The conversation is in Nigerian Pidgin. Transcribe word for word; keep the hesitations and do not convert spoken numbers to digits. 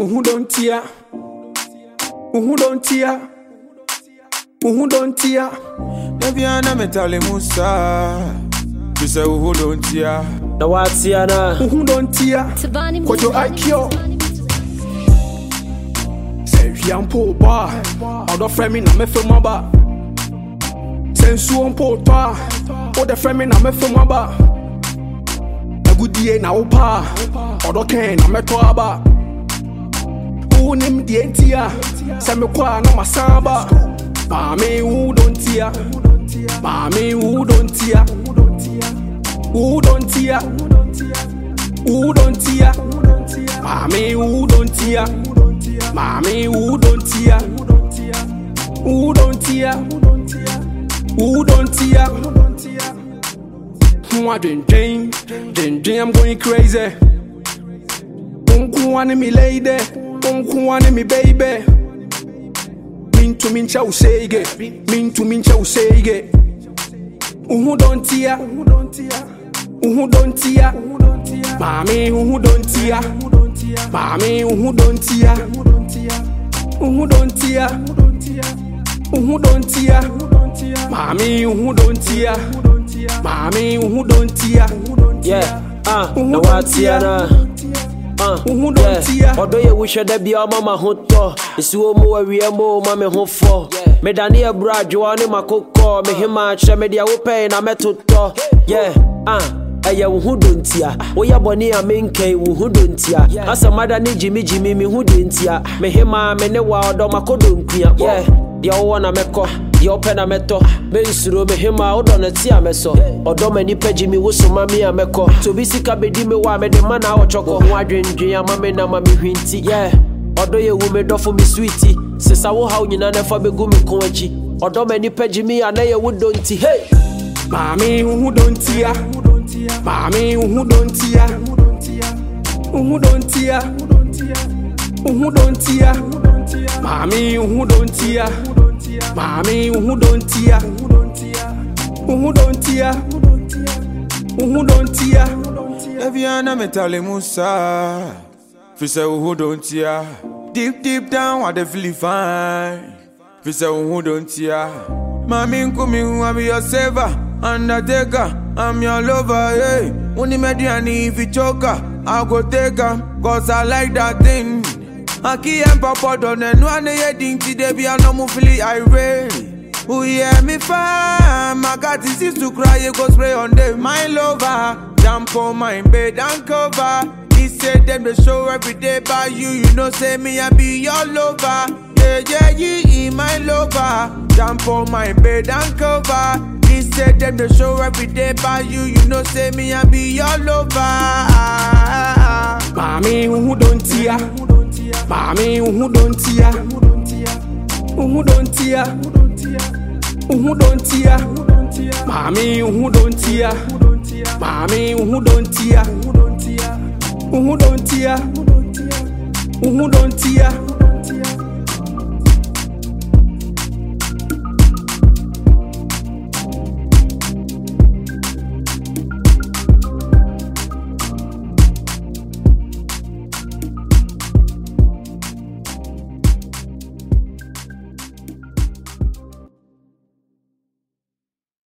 Who don't tear? Who don't tear? Who don't tear? Never na metale Musa. You say who don't tear? The what's here now? Who don't tear? What your I Q? Say young poor bar. Other friend me na me film aba. Sensu on poor bar. Other friend me na me film aba. A good day na opa. Other can na me to aba. Who name the entia? Say me kwa na masamba. Mami who don't tear? Mami who don't tear? Who don't tear? Who don't tear? Mami who don't tear? Mami who don't tear? Who don't tear? Who don't tear? Who ding ding ding ding? I'm going crazy. Unku wani me lady, unku wani me baby. Min to min chow sege, min to min chow sege. Who don't tear? Who don't tear? Mami who don't tear? Mami who don't tear? Who don't tear? Who don't tear? Mami who don't tear? Mami who don't tear? Yeah, ah, the what's here now? Uh, yeah. Although you wish that be our mama hoto, it's so more we are more mammy home for. Me Dania Brad, you are my coco, me him match, me dia open, I met to talk. Yeah, ah. Aya who don't tear. We are bonny a main K who don't tear. As a mother need Jimmy Jimmy me who didn't tear. Me hima me ne wild or my codon queer. Yeah, the old one a meko, the open a meto. Me suru me hima out on a tear meso. Or do many pay Jimmy was so mammy a meko. To be sick a bedi me wa me the man our choco. Why drink dream mammy na mammy winty. Yeah, although you woman do for me sweetie. Says I will how you never be good me conchi. Or do many pay Jimmy and I would don't tea. Hey, Mami who don't tear? Mami who don't tear? Who don't tear? Who don't tear? Mami who don't tear? Mami who don't tear? Who don't tear? Who don't tear? Never na metale Musa. Fi say who don't tear? Deep deep down, I dey feel fine. Fi say who don't tear? Mami nkumi who am your saver, undertaker. I'm your lover, hey. Only mediani if you choker, I go take her, cause I like that thing. I can't papa done and one day heading to the be a no feeling irate. Who hear me fine? My God, this is to cry, you go spray on them. My lover, jump on my bed and cover. He said them the show every day by you. You know, say me, I be your lover. Yeah, yeah, yeah, my lover. Jump on my bed and cover. He said them the show every day by you. You know, say me, I be your lover. Mami who don't tear? Mami who don't tear? Who don't tear? Who don't tear? Mami who don't tear? Mami who don't tear? Who don't tear? Who don't tear?